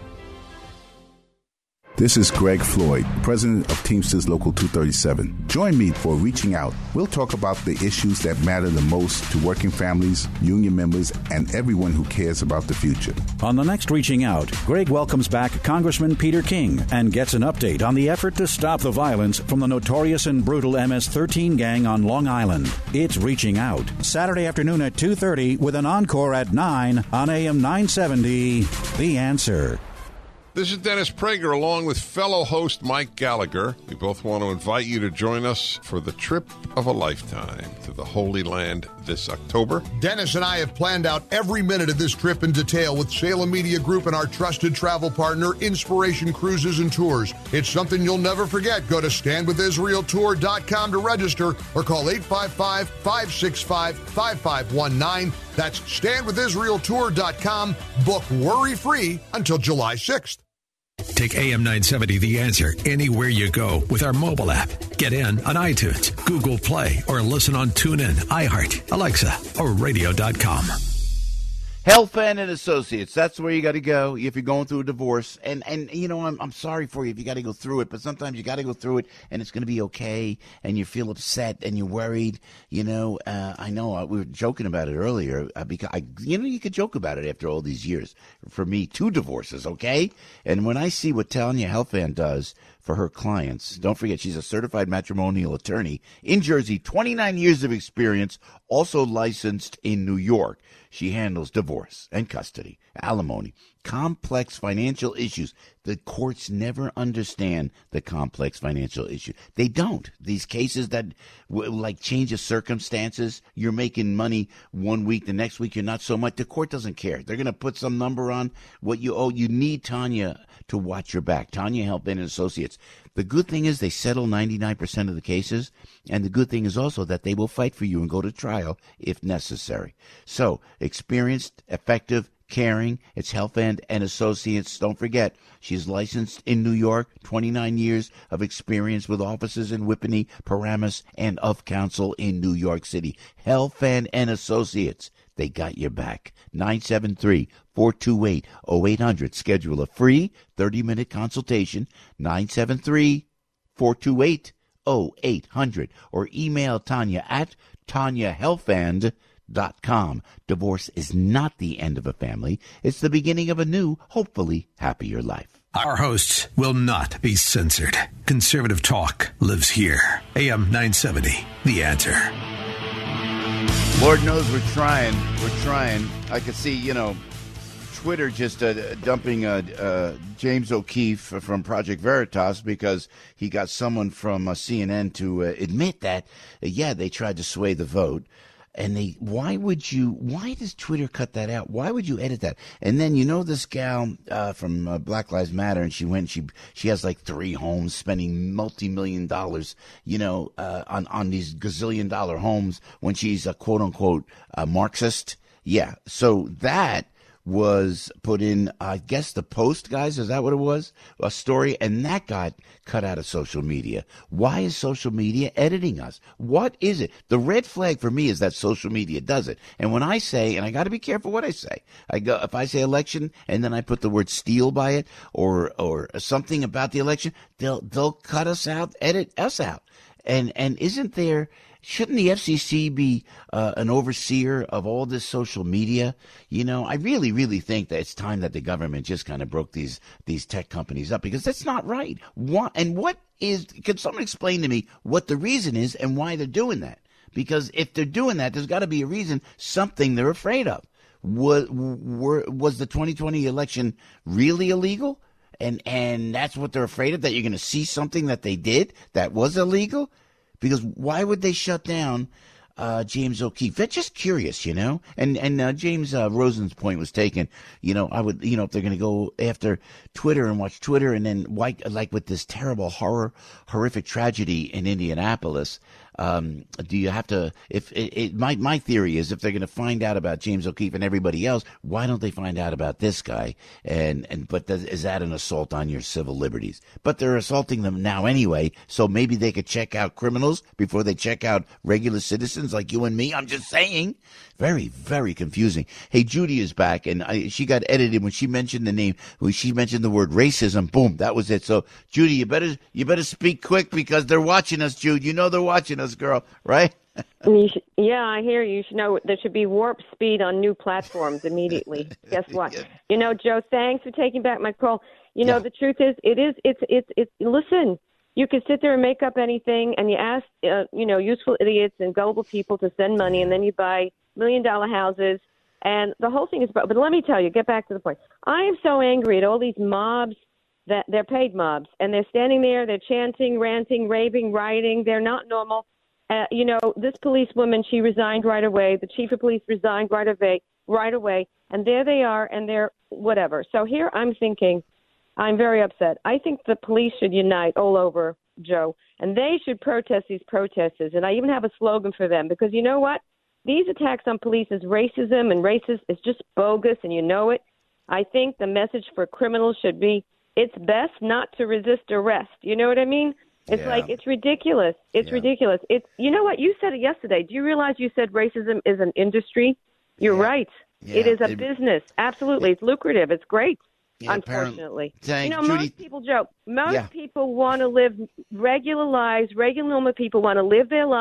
This is Greg Floyd, president of Teamsters Local two thirty-seven. Join me for Reaching Out. We'll talk about the issues that matter the most to working families, union members, and everyone who cares about the future. On the next Reaching Out, Greg welcomes back Congressman Peter King and gets an update on the effort to stop the violence from the notorious and brutal M S thirteen gang on Long Island. It's Reaching Out, Saturday afternoon at two thirty with an encore at nine on A M nine seventy, The Answer. This is Dennis Prager along with fellow host Mike Gallagher. We both want to invite you to join us for the trip of a lifetime to the Holy Land this October. Dennis and I have planned out every minute of this trip in detail with Salem Media Group and our trusted travel partner, Inspiration Cruises and Tours. It's something you'll never forget. Go to stand with israel tour dot com to register or call eight five five, five six five, five five one nine. That's stand with israel tour dot com. Book worry-free until July sixth. Take A M nine seventy The Answer anywhere you go with our mobile app. Get in on iTunes, Google Play, or listen on TuneIn, iHeart, Alexa, or radio dot com. Helfand and Associates, that's where you got to go if you're going through a divorce. And, and you know, I'm I'm sorry for you if you got to go through it, but sometimes you got to go through it, and it's going to be okay, and you feel upset, and you're worried. You know, uh, I know uh, we were joking about it earlier, uh, because, I, you know, you could joke about it after all these years. For me, two divorces, okay? And when I see what Tanya Helfand does for her clients. Don't forget, she's a certified matrimonial attorney in Jersey, twenty-nine years of experience, also licensed in New York. She handles divorce and custody, alimony, complex financial issues. The courts never understand the complex financial issue. They don't. These cases that like change of circumstances, you're making money one week, the next week you're not so much. The court doesn't care. They're going to put some number on what you owe. You need Tanya to watch your back. Tanya Helfand and Associates. The good thing is they settle ninety-nine percent of the cases, and the good thing is also that they will fight for you and go to trial if necessary. So, experienced, effective, caring. It's Helfand and Associates. Don't forget, she's licensed in New York, twenty-nine years of experience with offices in Whippany, Paramus, and of counsel in New York City. Helfand and Associates. They got your back. nine seven three, four two eight, oh eight hundred. Schedule a free thirty-minute consultation. nine seven three, four two eight, oh eight hundred. Or email Tanya at tanya helfand dot com. Divorce is not the end of a family. It's the beginning of a new, hopefully happier life. Our hosts will not be censored. Conservative talk lives here. A M nine seventy, The Answer. Lord knows we're trying. We're trying. I could see, you know, Twitter just uh, dumping uh, uh, James O'Keefe from Project Veritas because he got someone from uh, C N N to uh, admit that, uh, yeah, they tried to sway the vote. And they, why would you, why does Twitter cut that out? Why would you edit that? And then, you know, this gal uh, from uh, Black Lives Matter, and she went, she she has like three homes, spending multi-million dollars, you know, uh, on, on these gazillion dollar homes when she's a quote unquote uh, Marxist. Yeah. So that was put in, I guess, the Post, guys. Is that what it was? A story. And that got cut out of social media. Why is social media editing us? What is it? The red flag for me is that social media does it. And when I say, and I got to be careful what I say, I go, if I say election and then I put the word steal by it or, or something about the election, they'll, they'll cut us out, edit us out. And, and isn't there, shouldn't the F C C be uh, an overseer of all this social media? You know, I really, really think that it's time that the government just kind of broke these these tech companies up, because that's not right. What, and what is, can someone explain to me what the reason is and why they're doing that? Because if they're doing that, there's got to be a reason, something they're afraid of. Was, were, was the twenty twenty election really illegal? And, and that's what they're afraid of, that you're going to see something that they did that was illegal? Because why would they shut down uh, James O'Keefe? They're just curious, you know. And and uh, James uh, Rosen's point was taken. You know, I would, you know, if they're going to go after Twitter and watch Twitter, and then why, like with this terrible horror, horrific tragedy in Indianapolis, um, do you have to? If it, it my my theory is, if they're going to find out about James O'Keefe and everybody else, why don't they find out about this guy? And and but does, is that an assault on your civil liberties? But they're assaulting them now anyway, so maybe they could check out criminals before they check out regular citizens like you and me. I'm just saying. Very, very confusing. Hey, Judy is back, and I, she got edited when she mentioned the name. When she mentioned the word racism, boom, that was it. So, Judy, you better you better speak quick, because they're watching us, Jude. You know they're watching us, girl, right? You should, yeah, I hear you. You should know there should be warp speed on new platforms immediately. Guess what? You know, Joe, thanks for taking back my call. You know, yeah. The truth is, it is, it's, it's, it's, listen, you can sit there and make up anything, and you ask, uh, you know, useful idiots and gullible people to send money, and then you buy million dollar houses, and the whole thing is, but let me tell you, get back to the point. I am so angry at all these mobs that they're paid mobs, and they're standing there, they're chanting, ranting, raving, rioting. They're not normal. Uh, you know, this policewoman, she resigned right away. The chief of police resigned right away, right away. And there they are, and they're whatever. So here I'm thinking, I'm very upset. I think the police should unite all over, Joe, and they should protest these protesters. And I even have a slogan for them, because you know what? These attacks on police is racism, and racist is just bogus, and you know it. I think the message for criminals should be, it's best not to resist arrest. You know what I mean? It's yeah. like, it's ridiculous. It's yeah. ridiculous. It's, you know what? You said it yesterday. Do you realize you said racism is an industry? You're yeah. right. Yeah. It is a it, business. Absolutely. It's lucrative. It's great. Yeah, unfortunately. Thank you know, Judy. most people joke. Most yeah. people want to live regular lives. Regular, normal people want to live their lives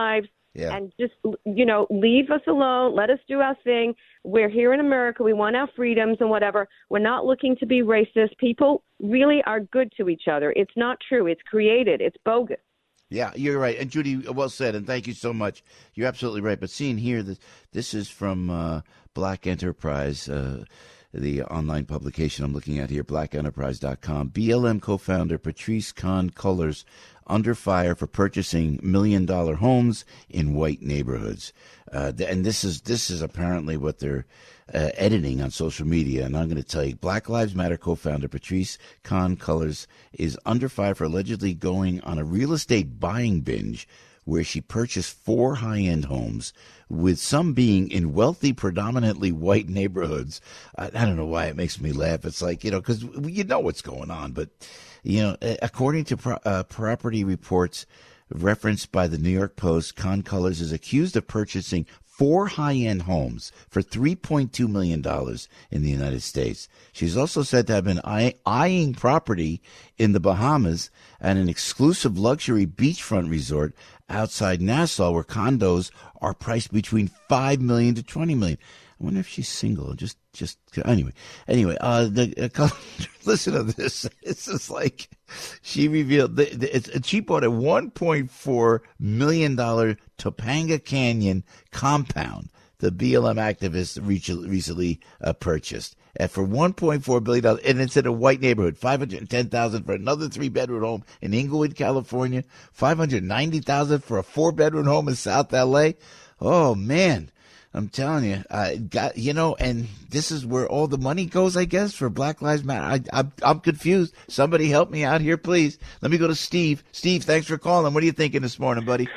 Yeah. And just, you know, leave us alone. Let us do our thing. We're here in America. We want our freedoms and whatever. We're not looking to be racist. People really are good to each other. It's not true. It's created. It's bogus. Yeah, you're right. And Judy, well said, and thank you so much. You're absolutely right. But seeing here, this, this is from uh, Black Enterprise, uh, the online publication I'm looking at here, black enterprise dot com. B L M co-founder Patrisse Khan-Cullors under fire for purchasing million-dollar homes in white neighborhoods. Uh, and this is this is apparently what they're uh, editing on social media. And I'm going to tell you, Black Lives Matter co-founder Patrisse Khan-Cullors is under fire for allegedly going on a real estate buying binge where she purchased four high-end homes, with some being in wealthy, predominantly white neighborhoods. I, I don't know why it makes me laugh. It's like, you know, because you know what's going on. But, you know, according to pro- uh, property reports referenced by the New York Post, Khan-Cullors is accused of purchasing four high-end homes for three point two million dollars in the United States. She's also said to have been eye- eyeing property in the Bahamas and an exclusive luxury beachfront resort outside Nassau, where condos are priced between five million dollars to twenty million dollars. I wonder if she's single. Just, just anyway, anyway. Uh, the uh, listen to this. This is like she revealed the, the, it's, she bought a one point four million dollar Topanga Canyon compound. The B L M activist recently uh, purchased and for one point four billion dollars, and it's in a white neighborhood. five hundred ten thousand dollars for another three-bedroom home in Inglewood, California. five hundred ninety thousand dollars for a four-bedroom home in South L A. Oh man, I'm telling you, uh, got you know, and this is where all the money goes, I guess, for Black Lives Matter. I, I'm, I'm confused. Somebody help me out here, please. Let me go to Steve. Steve, thanks for calling. What are you thinking this morning, buddy?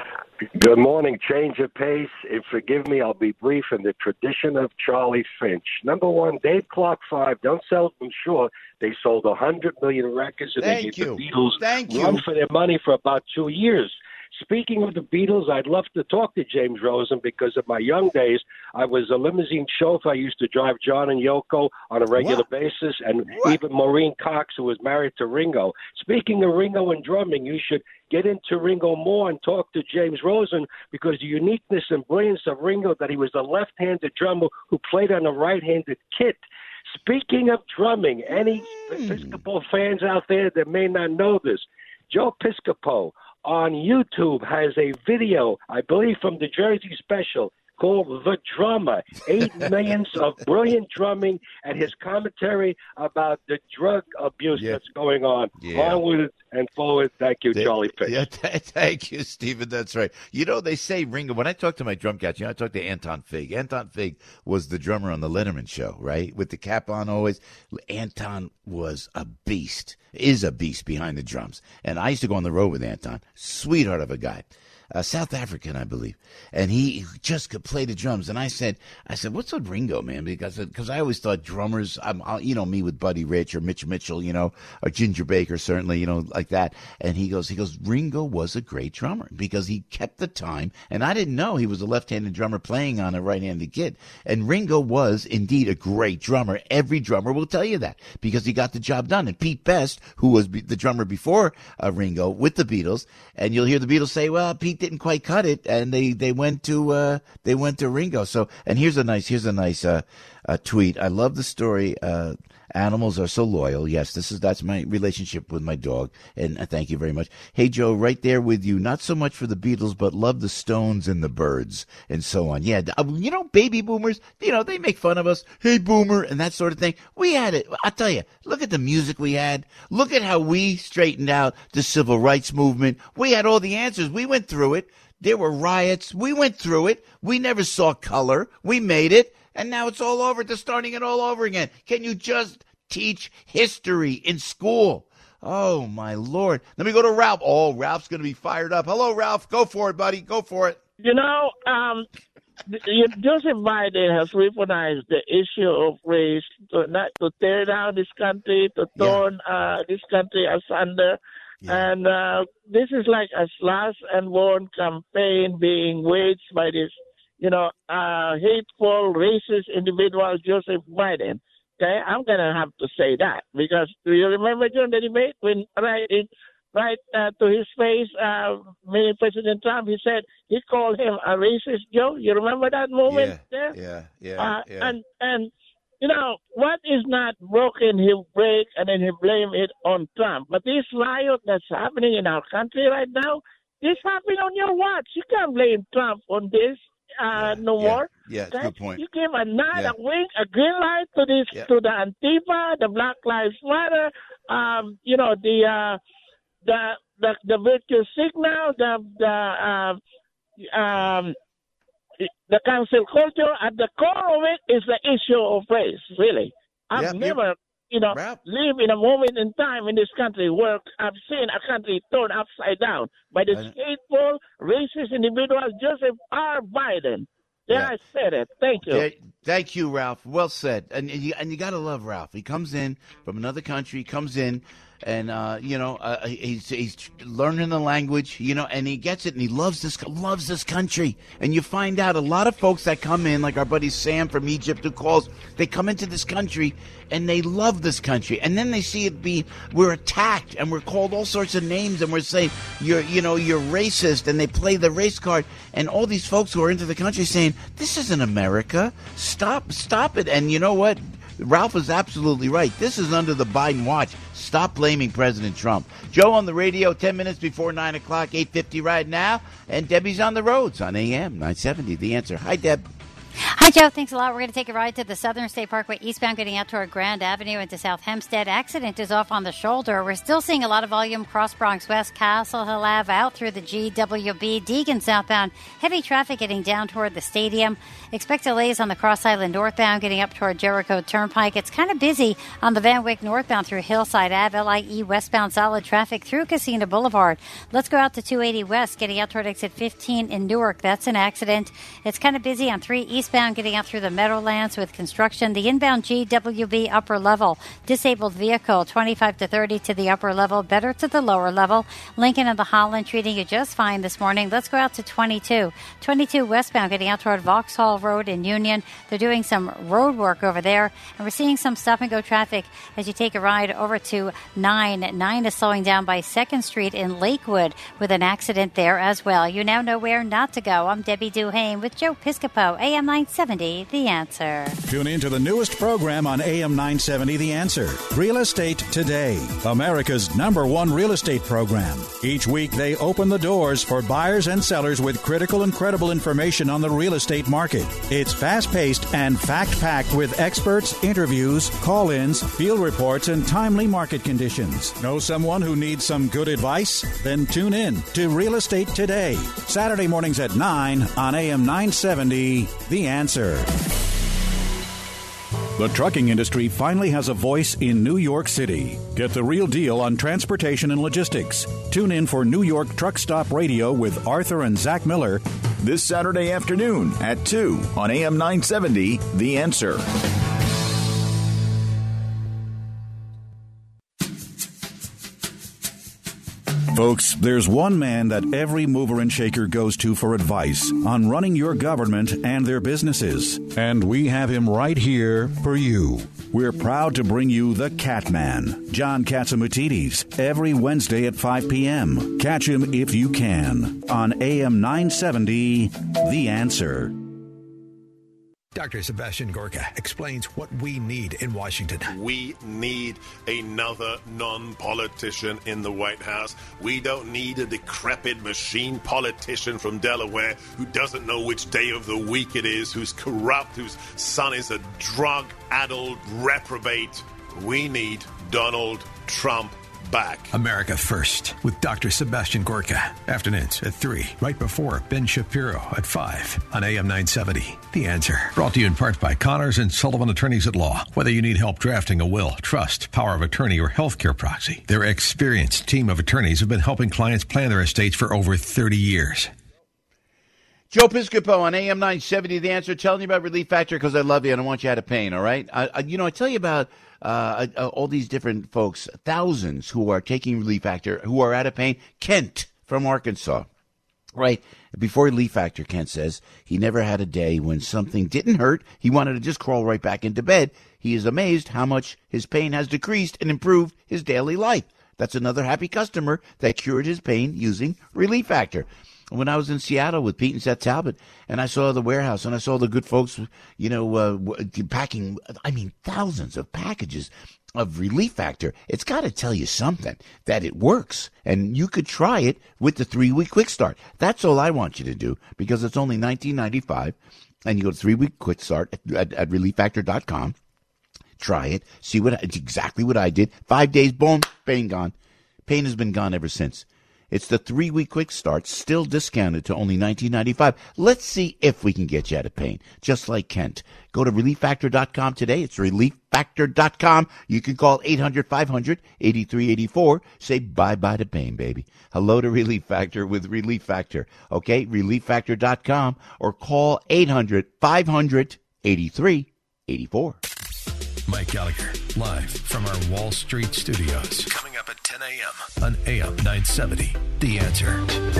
Good morning. Change of pace. And forgive me, I'll be brief in the tradition of Charlie Finch. Number one, Dave Clark Five. Don't sell them short. They sold one hundred million records, and Thank they gave you. the Beatles Thank run you. for their money for about two years. Speaking of the Beatles, I'd love to talk to James Rosen because in my young days, I was a limousine chauffeur. I used to drive John and Yoko on a regular What? basis, and even Maureen Cox, who was married to Ringo. Speaking of Ringo and drumming, you should get into Ringo more and talk to James Rosen because the uniqueness and brilliance of Ringo, that he was a left-handed drummer who played on a right-handed kit. Speaking of drumming, any Episcopal fans out there that may not know this, Joe Piscopo on YouTube has a video, I believe, from the Jersey Special called The Drummer. Eight millions of brilliant drumming and his commentary about the drug abuse Yeah. that's going on. Yeah. Onward and forward. Thank you, They- Charlie Finch. Yeah, th- thank you, Stephen. That's right. You know, they say Ringo, when I talk to my drum cats, you know, I talk to Anton Fig. Anton Fig was the drummer on the Letterman show, right? With the cap on always. Anton was a beast, is a beast behind the drums. And I used to go on the road with Anton. Sweetheart of a guy. Uh, South African, I believe, and he just could play the drums. And I said, I said, what's with Ringo, man? Because because I always thought drummers, I'm, I'll, you know, me with Buddy Rich or Mitch Mitchell, you know, or Ginger Baker, certainly, you know, like that. And he goes, he goes, Ringo was a great drummer because he kept the time. And I didn't know he was a left-handed drummer playing on a right-handed kit. And Ringo was indeed a great drummer. Every drummer will tell you that because he got the job done. And Pete Best, who was be- the drummer before uh, Ringo with the Beatles, and you'll hear the Beatles say, well, Pete didn't quite cut it, and they they went to uh they went to Ringo. So, and here's a nice here's a nice uh, uh tweet. I love the story. Uh animals are so loyal. Yes, this is that's my relationship with my dog, and uh, thank you very much. Hey Joe, right there with you. Not so much for the Beatles, but love the Stones and the Byrds and so on. Yeah, uh, you know, baby boomers, you know, they make fun of us. Hey boomer, and that sort of thing. We had it. I tell you, look at the music we had. Look at how we straightened out the civil rights movement. We had all the answers. We went through it. There were riots. We went through it. We never saw color. We made it. And now it's all over. They're starting it all over again. Can you just teach history in school? Oh, my Lord. Let me go to Ralph. Oh, Ralph's going to be fired up. Hello, Ralph. Go for it, buddy. Go for it. You know, um, Joseph Biden has weaponized the issue of race to, not, to tear down this country, to turn uh, this country asunder. Yeah. And uh, this is like a slash and burn campaign being waged by this, you know, uh, hateful, racist individual, Joseph Biden. Okay, I'm going to have to say that because do you remember during the debate when right, right uh, to his face, uh, meaning President Trump. He said he called him a racist, Joe. You remember that moment yeah, there? Yeah, yeah, uh, yeah. And, and, you know, what is not broken, he'll break, and then he'll blame it on Trump. But this riot that's happening in our country right now, this happened on your watch. You can't blame Trump on this uh, no yeah, more. Yeah, Okay? good point. You give a nod, Yeah. a wink, a green light to this, Yeah. to the Antifa, the Black Lives Matter, um, you know, the uh, the the the virtue signal, the the uh, um, the cancel culture. At the core of it is the issue of race. Really, I've Yep, never. yep. You know, live in a moment in time in this country where I've seen a country turned upside down by the hateful, racist individual Joseph R. Biden. There, Yeah. I said it. Thank you. Yeah, thank you, Ralph. Well said. And, and you and you got to love Ralph. He comes in from another country, comes in, and uh, you know uh, he's he's learning the language, you know, and he gets it, and he loves this loves this country. And you find out a lot of folks that come in, like our buddy Sam from Egypt, who calls, they come into this country and they love this country, and then they see it be we're attacked and we're called all sorts of names, and we're saying you're you know you're racist, and they play the race card, and all these folks who are into the country saying this isn't America, stop stop it. And you know what? Ralph is absolutely right. This is under the Biden watch. Stop blaming President Trump. Joe on the radio ten minutes before nine o'clock, eight fifty right now. And Debbie's on the roads on A M nine seventy. The Answer. Hi, Deb. Hi, Joe. Thanks a lot. We're going to take a ride to the Southern State Parkway eastbound, getting out toward Grand Avenue into South Hempstead. Accident is off on the shoulder. We're still seeing a lot of volume cross Bronx West, Castle Hill Ave, out through the G W B, Deegan southbound. Heavy traffic getting down toward the stadium. Expect delays on the Cross Island northbound, getting up toward Jericho Turnpike. It's kind of busy on the Van Wyck northbound through Hillside Ave, L I E westbound, solid traffic through Casino Boulevard. Let's go out to two eighty West, getting out toward exit fifteen in Newark. That's an accident. It's kind of busy on three eastbound, getting out through the Meadowlands with construction. The inbound G W B upper level, disabled vehicle, twenty-five to thirty to the upper level, better to the lower level. Lincoln and the Holland treating you just fine this morning. Let's go out to twenty-two. twenty-two westbound, getting out toward Vauxhall Road in Union. They're doing some road work over there, and we're seeing some stop-and-go traffic as you take a ride over to nine. nine is slowing down by second Street in Lakewood with an accident there as well. You now know where not to go. I'm Debbie Duhane with Joe Piscopo, A M nine seventy, The Answer. Tune in to the newest program on A M nine seventy, The Answer. Real Estate Today, America's number one real estate program. Each week, they open the doors for buyers and sellers with critical and credible information on the real estate market. It's fast-paced and fact-packed with experts, interviews, call-ins, field reports, and timely market conditions. Know someone who needs some good advice? Then tune in to Real Estate Today, Saturday mornings at nine on A M nine seventy, The Answer. The trucking industry finally has a voice in New York City. Get the real deal on transportation and logistics. Tune in for New York Truck Stop Radio with Arthur and Zach Miller this Saturday afternoon at two on A M nine seventy, The Answer. Folks, there's one man that every mover and shaker goes to for advice on running your government and their businesses. And we have him right here for you. We're proud to bring you the Catman, John Catsimatidis, every Wednesday at five p.m. Catch him if you can on A M nine seventy, The Answer. Doctor Sebastian Gorka explains what we need in Washington. We need another non-politician in the White House. We don't need a decrepit machine politician from Delaware who doesn't know which day of the week it is, who's corrupt, whose son is a drug-addled reprobate. We need Donald Trump back. America First with Doctor Sebastian Gorka. Afternoons at three, right before Ben Shapiro at five on A M nine seventy. The Answer. Brought to you in part by Connors and Sullivan Attorneys at Law. Whether you need help drafting a will, trust, power of attorney, or healthcare proxy, their experienced team of attorneys have been helping clients plan their estates for over thirty years. Joe Piscopo on A M nine seventy, The Answer, telling you about Relief Factor because I love you and I want you out of pain, all right? I, I, you know, I tell you about uh, uh, all these different folks, thousands who are taking Relief Factor, who are out of pain. Kent from Arkansas, right? Before Relief Factor, Kent says he never had a day when something didn't hurt. He wanted to just crawl right back into bed. He is amazed how much his pain has decreased and improved his daily life. That's another happy customer that cured his pain using Relief Factor. When I was in Seattle with Pete and Seth Talbot, and I saw the warehouse, and I saw the good folks, you know, uh, packing, I mean, thousands of packages of Relief Factor, it's got to tell you something, that it works. And you could try it with the three-week quick start. That's all I want you to do, because it's only nineteen ninety-five dollars, and you go to three-week quick start at, at, at relief factor dot com. Try it. See what it's exactly what I did. Five days, boom, pain gone. Pain has been gone ever since. It's the three-week quick start, still discounted to only nineteen ninety-five dollars. Let's see if we can get you out of pain, just like Kent. Go to relief factor dot com today. It's relief factor dot com. You can call eight hundred, five hundred, eighty-three eighty-four. Say bye-bye to pain, baby. Hello to Relief Factor with Relief Factor. Okay, relief factor dot com or call eight hundred, five hundred, eighty-three eighty-four. Mike Gallagher, live from our Wall Street studios. Coming up at ten a.m. on A M nine seventy. The Answer.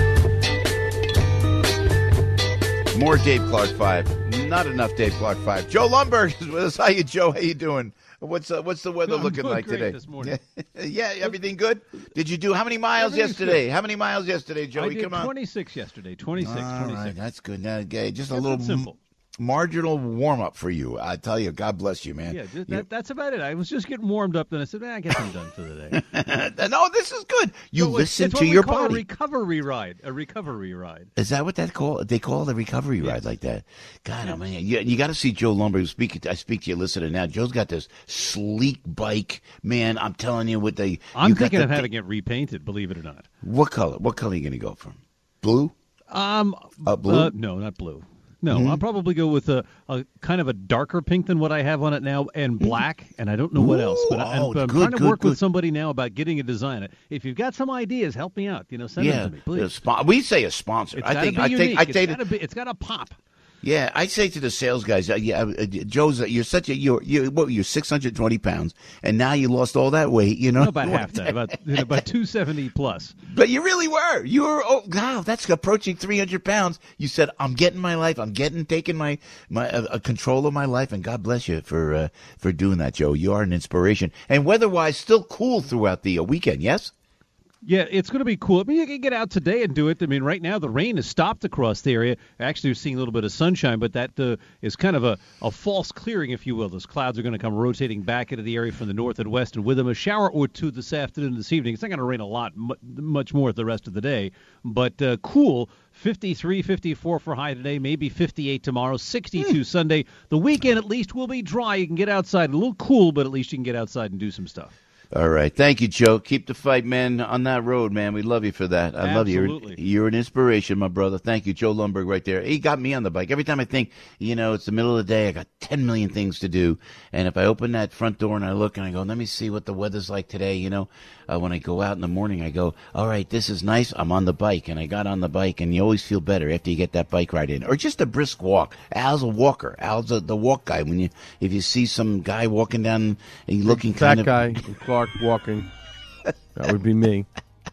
More Dave Clark five. Not enough Dave Clark five. Joe Lundberg is with us. How you, Joe? How you doing? What's uh, what's the weather I'm looking doing like great today? this morning. Yeah, everything good? Did you do how many miles Everything's yesterday? good. How many miles yesterday, Joey? I did Come on. twenty-six yesterday. twenty-six, All twenty-six. right, that's good. Now, okay, just a Kept little it simple. marginal warm up for you. I tell you, God bless you, man. Yeah, just, You- that, that's about it. I was just getting warmed up, then I said, eh, I guess I'm done for the day. no, this is good. You So it's- listen it's to what we your call body. A recovery ride. A recovery ride. Is that what that call? They call the recovery ride like that? God, I mean, you, you got to see Joe Lumber. Speak, I speak to you, listener now. Joe's got this sleek bike, man. I'm telling you, with the. I'm you got thinking the of thi- having it repainted, believe it or not. What color? What color are you going to go for? Blue? Um, Uh, blue? uh, no, not blue. No, Mhm. I'll probably go with a, a kind of a darker pink than what I have on it now, and black, and I don't know what else. But, I, oh, and, but I'm good, trying to good, work good. with somebody now about getting a design. If you've got some ideas, help me out. You know, send yeah, them to me, please. a spon- we say a sponsor. It's I gotta think. be I unique. think. I it's think. gotta be. It's got to pop. Yeah, I say to the sales guys, uh, yeah, uh, Joe's, uh, you're such a, you're, you what, you're six hundred twenty pounds, and now you lost all that weight, you know? No, about half that, about you know, about two seventy plus. But you really were. You were, oh, wow, that's approaching three hundred pounds. You said, I'm getting my life, I'm getting, taking my, my, uh, uh, control of my life, and God bless you for, uh, for doing that, Joe. You are an inspiration. And weather-wise, still cool throughout the uh, weekend, yes? Yeah, it's going to be cool. I mean, you can get out today and do it. I mean, right now the rain has stopped across the area. Actually, we're seeing a little bit of sunshine, but that uh, is kind of a, a false clearing, if you will. Those clouds are going to come rotating back into the area from the north and west, and with them a shower or two this afternoon and this evening. It's not going to rain a lot, mu- much more the rest of the day, but uh, cool. fifty-three, fifty-four for high today, maybe fifty-eight tomorrow, sixty-two Mm. Sunday. The weekend at least will be dry. You can get outside. A little cool, but at least you can get outside and do some stuff. All right. Thank you, Joe. Keep the fight, man, on that road, man. We love you for that. I love you. Absolutely. You're, you're an inspiration, my brother. Thank you, Joe Lundberg, right there. He got me on the bike. Every time I think, you know, it's the middle of the day, I got ten million things to do. And if I open that front door and I look and I go, let me see what the weather's like today, you know, uh, when I go out in the morning, I go, all right, this is nice. I'm on the bike. And I got on the bike, and you always feel better after you get that bike ride in. Or just a brisk walk. Al's a walker. Al's a, the walk guy. When you, if you see some guy walking down and you looking Fat kind of. guy, Clark walking. That would be me,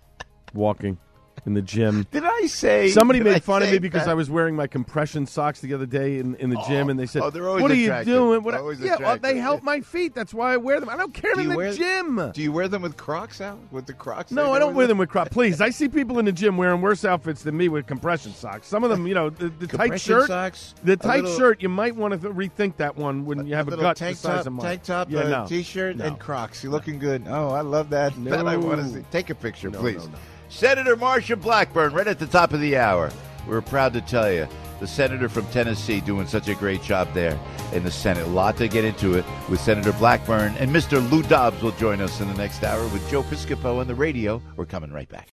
walking in the gym. Did I say? Somebody did made I fun of say me because that? I was wearing my compression socks the other day in, in the gym, and they said, oh, they're always "What are you attractive. doing?" What I- Always yeah, well, attractive. they help my feet. That's why I wear them. I don't care Do in you the wear- gym. Do you wear them with Crocs out? With the Crocs? No, they I go don't with wear it? them with Crocs. Please, I see people in the gym wearing worse outfits than me with compression socks. Some of them, you know, the, the tight Compression shirt, socks, the a tight little- shirt. You might want to rethink that one when you have a, little gut tank the size top, of mine. tank top, yeah, uh, no. t-shirt, No. and Crocs. You're looking good. Oh, I love that. No. That I want to see. Take a picture, No, please. no, no. Senator Marsha Blackburn, right at the top of the hour. We're proud to tell you, the senator from Tennessee doing such a great job there in the Senate. A lot to get into it with Senator Blackburn. And Mister Lou Dobbs will join us in the next hour with Joe Piscopo on the radio. We're coming right back.